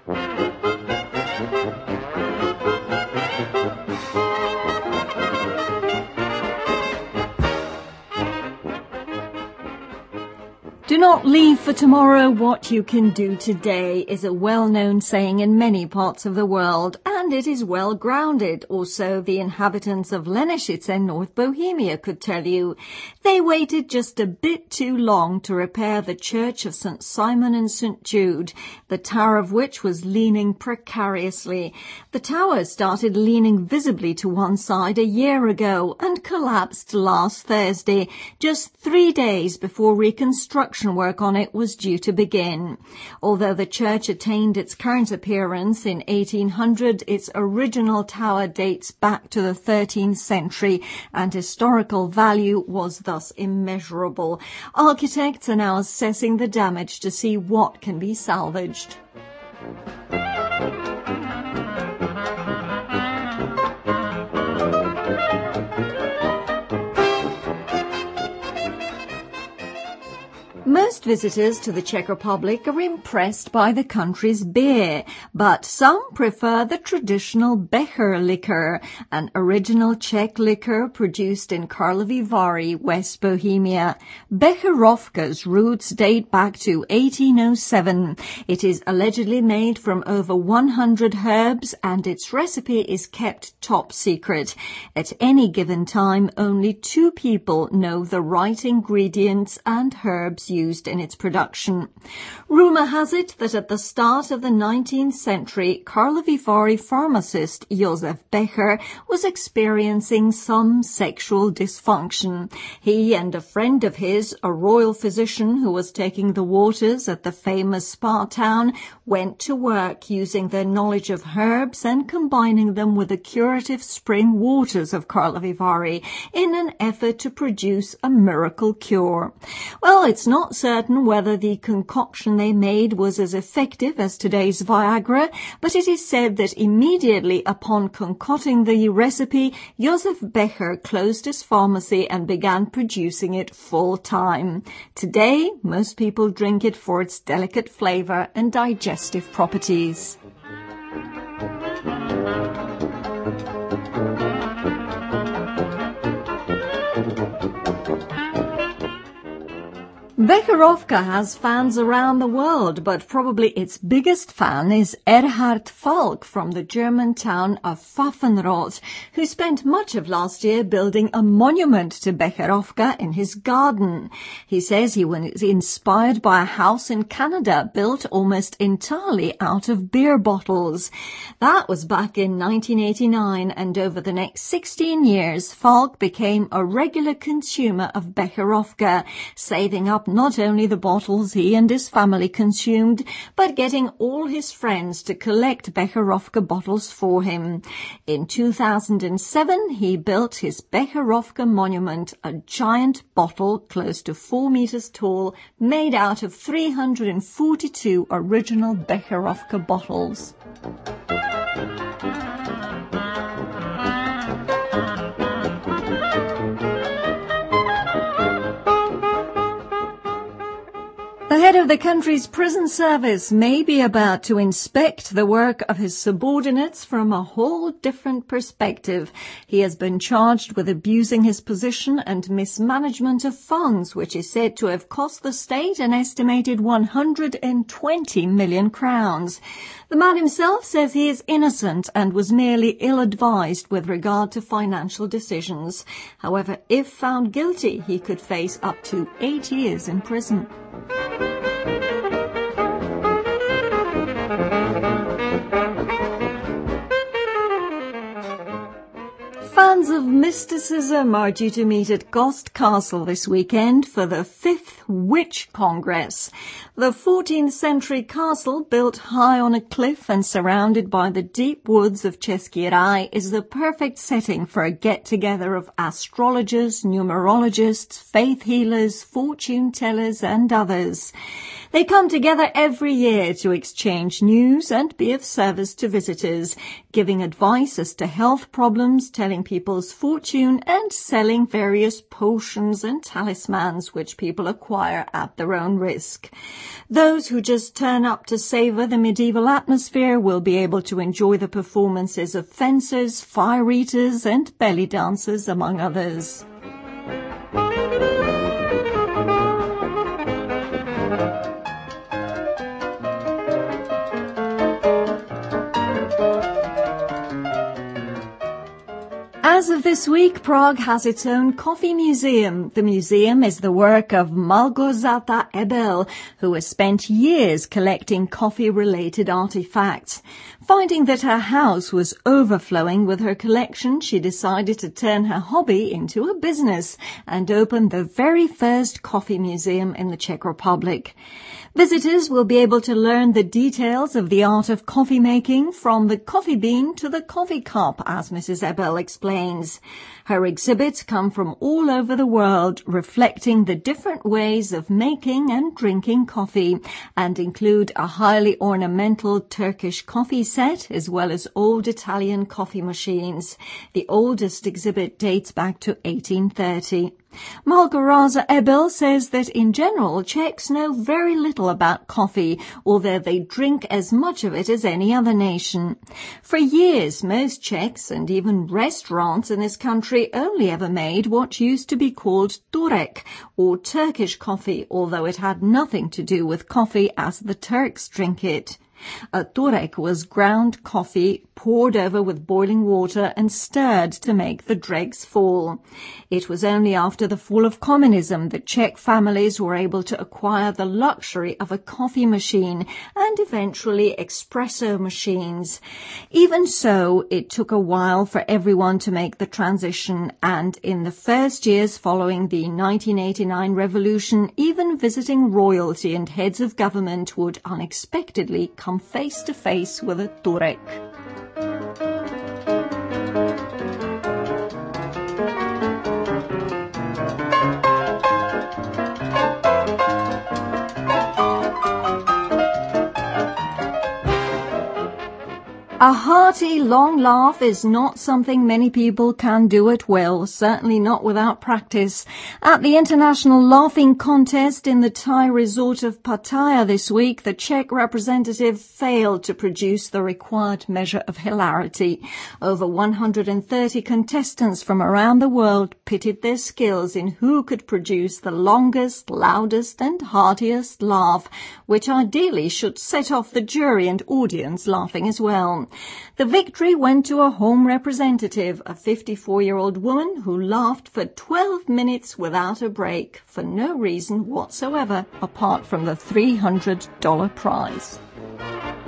Do not leave for tomorrow what you can do today is a well-known saying in many parts of the world, and it is well grounded, or so the inhabitants of Lenišice in North Bohemia could tell you. They waited just a bit too long to repair the church of St. Simon and St. Jude, the tower of which was leaning precariously. The tower started leaning visibly to one side a year ago and collapsed last Thursday, just 3 days before reconstruction work on it was due to begin. Although the church attained its current appearance in 1800, its original tower dates back to the 13th century and historical value was thus immeasurable. Architects are now assessing the damage to see what can be salvaged. Most visitors to the Czech Republic are impressed by the country's beer, but some prefer the traditional Becher liquor, an original Czech liquor produced in Karlovy Vary, West Bohemia. Becherovka's roots date back to 1807. It is allegedly made from over 100 herbs and its recipe is kept top secret. At any given time, only 2 people know the right ingredients and herbs used in its production. Rumour has it that at the start of the 19th century, Karlovy Vary pharmacist Josef Becher was experiencing some sexual dysfunction. He and a friend of his, a royal physician who was taking the waters at the famous spa town, went to work using their knowledge of herbs and combining them with the curative spring waters of Karlovy Vary in an effort to produce a miracle cure. Well, it's not certain whether the concoction they made was as effective as today's Viagra, but it is said that immediately upon concocting the recipe, Josef Becher closed his pharmacy and began producing it full time. Today, most people drink it for its delicate flavor and digestive properties. Becherovka has fans around the world, but probably its biggest fan is Erhard Falk from the German town of Pfaffenrod, who spent much of last year building a monument to Becherovka in his garden. He says he was inspired by a house in Canada built almost entirely out of beer bottles. That was back in 1989, and over the next 16 years, Falk became a regular consumer of Becherovka, saving up not only the bottles he and his family consumed, but getting all his friends to collect Becherovka bottles for him. In 2007, he built his Becherovka monument, a giant bottle close to 4 meters tall, made out of 342 original Becherovka bottles. The head of the country's prison service may be about to inspect the work of his subordinates from a whole different perspective. He has been charged with abusing his position and mismanagement of funds, which is said to have cost the state an estimated 120 million crowns. The man himself says he is innocent and was merely ill-advised with regard to financial decisions. However, if found guilty, he could face up to 8 years in prison. Fans of mysticism are due to meet at Gost Castle this weekend for the 5th Witch Congress. The 14th century castle, built high on a cliff and surrounded by the deep woods of Český Ráj, is the perfect setting for a get-together of astrologers, numerologists, faith healers, fortune tellers and others. They come together every year to exchange news and be of service to visitors, giving advice as to health problems, telling people's fortune, and selling various potions and talismans which people acquire at their own risk. Those who just turn up to savor the medieval atmosphere will be able to enjoy the performances of fencers, fire eaters, and belly dancers, among others. As of this week, Prague has its own coffee museum. The museum is the work of Małgorzata Ebel, who has spent years collecting coffee-related artifacts. Finding that her house was overflowing with her collection, she decided to turn her hobby into a business and open the very first coffee museum in the Czech Republic. Visitors will be able to learn the details of the art of coffee making, from the coffee bean to the coffee cup, as Mrs. Ebel explains. Her exhibits come from all over the world, reflecting the different ways of making and drinking coffee, and include a highly ornamental Turkish coffee set, as well as old Italian coffee machines. The oldest exhibit dates back to 1830. Małgorzata Ebel says that in general Czechs know very little about coffee, although they drink as much of it as any other nation. For years, most Czechs and even restaurants in this country only ever made what used to be called turek, or Turkish coffee, although it had nothing to do with coffee as the Turks drink it. A turek was ground coffee poured over with boiling water and stirred to make the dregs fall. It was only after the fall of communism that Czech families were able to acquire the luxury of a coffee machine and eventually espresso machines. Even so, it took a while for everyone to make the transition, and in the first years following the 1989 revolution, even visiting royalty and heads of government would unexpectedly come face to face with a turek. A hearty, long laugh is not something many people can do at will, certainly not without practice. At the International Laughing Contest in the Thai resort of Pattaya this week, the Czech representative failed to produce the required measure of hilarity. Over 130 contestants from around the world pitted their skills in who could produce the longest, loudest and heartiest laugh, which ideally should set off the jury and audience laughing as well. The victory went to a home representative, a 54-year-old woman who laughed for 12 minutes without a break, for no reason whatsoever apart from the $300 prize.